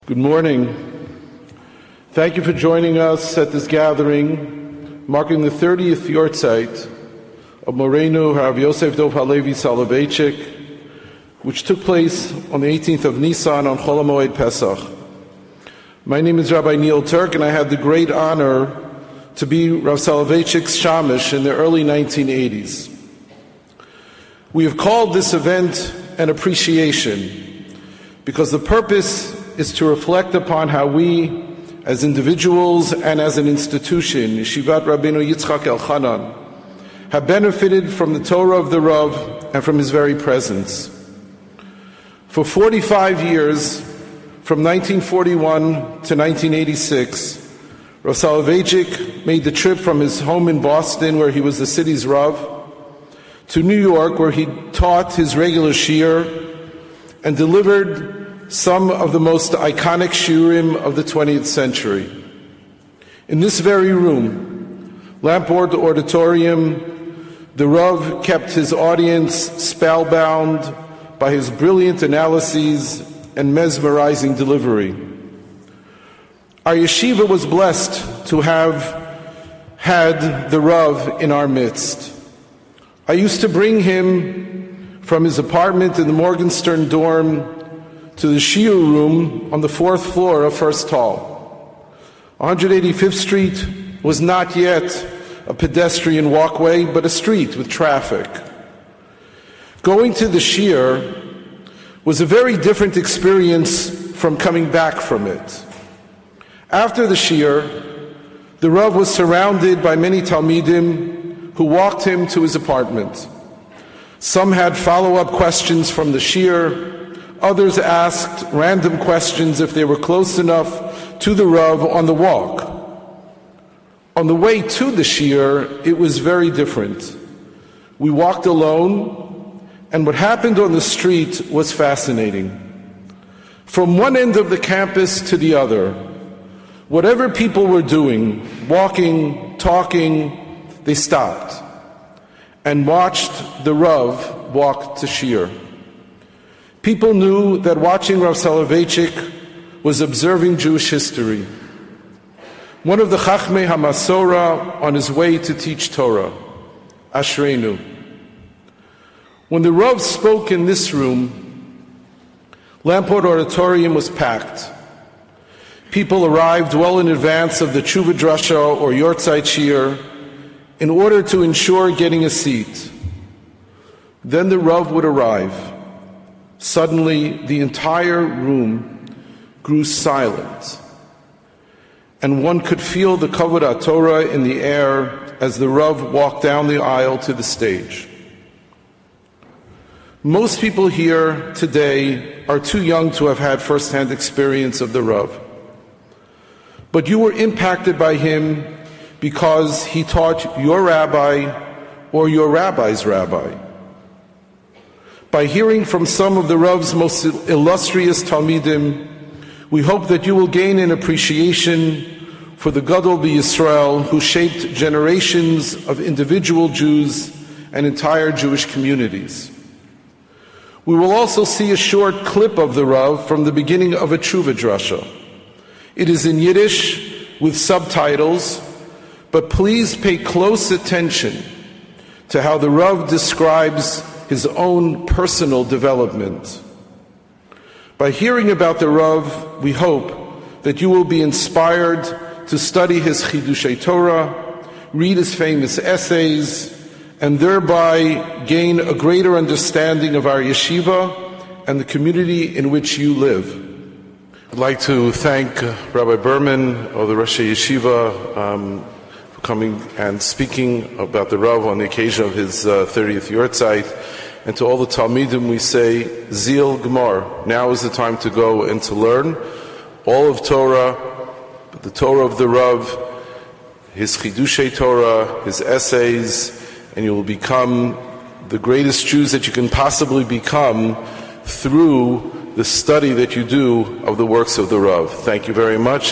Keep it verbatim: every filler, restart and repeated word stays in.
Good morning. Thank you for joining us at this gathering marking the thirtieth Yortzeit of Moreno Rav Yosef Dov Halevi Soloveitchik, which took place on the eighteenth of Nisan on Chol HaMoed Pesach. My name is Rabbi Neil Turk, and I had the great honor to be Rav Soloveitchik's Shamish in the early nineteen eighties. We have called this event an appreciation because the purpose is to reflect upon how we, as individuals and as an institution, Yeshivat Rabbeinu Yitzchak Elchanan, have benefited from the Torah of the Rav and from his very presence. For forty-five years, from nineteen forty-one to nineteen eighty-six, Rav Soloveitchik made the trip from his home in Boston, where he was the city's Rav, to New York, where he taught his regular shiur and delivered some of the most iconic shiurim of the twentieth century. In this very room, Lamport Auditorium, the Rav kept his audience spellbound by his brilliant analyses and mesmerizing delivery. Our yeshiva was blessed to have had the Rav in our midst. I used to bring him from his apartment in the Morgenstern dorm to the shiur room on the fourth floor of First Hall. one hundred eighty-fifth Street was not yet a pedestrian walkway, but a street with traffic. Going to the shiur was a very different experience from coming back from it. After the shiur, the Rav was surrounded by many Talmidim who walked him to his apartment. Some had follow-up questions from the shiur. Others asked random questions if they were close enough to the Rav on the walk. On the way to the shiur, it was very different. We walked alone, and what happened on the street was fascinating. From one end of the campus to the other, whatever people were doing, walking, talking, they stopped and watched the Rav walk to shiur. People knew that watching Rav Soloveitchik was observing Jewish history. One of the Chachmei HaMasorah on his way to teach Torah, Ashreinu. When the Rav spoke in this room, Lamport Auditorium was packed. People arrived well in advance of the Tshuva Drasha or Yortzeit Shiur in order to ensure getting a seat. Then the Rav would arrive. Suddenly, the entire room grew silent, and one could feel the Kavod HaTorah in the air as the Rav walked down the aisle to the stage. Most people here today are too young to have had first-hand experience of the Rav, but you were impacted by him because he taught your rabbi or your rabbi's rabbi. By hearing from some of the Rav's most illustrious Talmidim, we hope that you will gain an appreciation for the Gadol B'Yisrael who shaped generations of individual Jews and entire Jewish communities. We will also see a short clip of the Rav from the beginning of a Tshuva Drasha. It is in Yiddish with subtitles, but please pay close attention to how the Rav describes his own personal development. By hearing about the Rav, we hope that you will be inspired to study his Chidushei Torah, read his famous essays, and thereby gain a greater understanding of our yeshiva and the community in which you live. I'd like to thank uh, Rabbi Berman of the Rosh Yeshiva um, for coming and speaking about the Rav on the occasion of his uh, thirtieth Yortzeit. And to all the Talmidim we say, Zil Gemar. Now is the time to go and to learn all of Torah, the Torah of the Rav, his Chidushei Torah, his essays, and you will become the greatest Jews that you can possibly become through the study that you do of the works of the Rav. Thank you very much.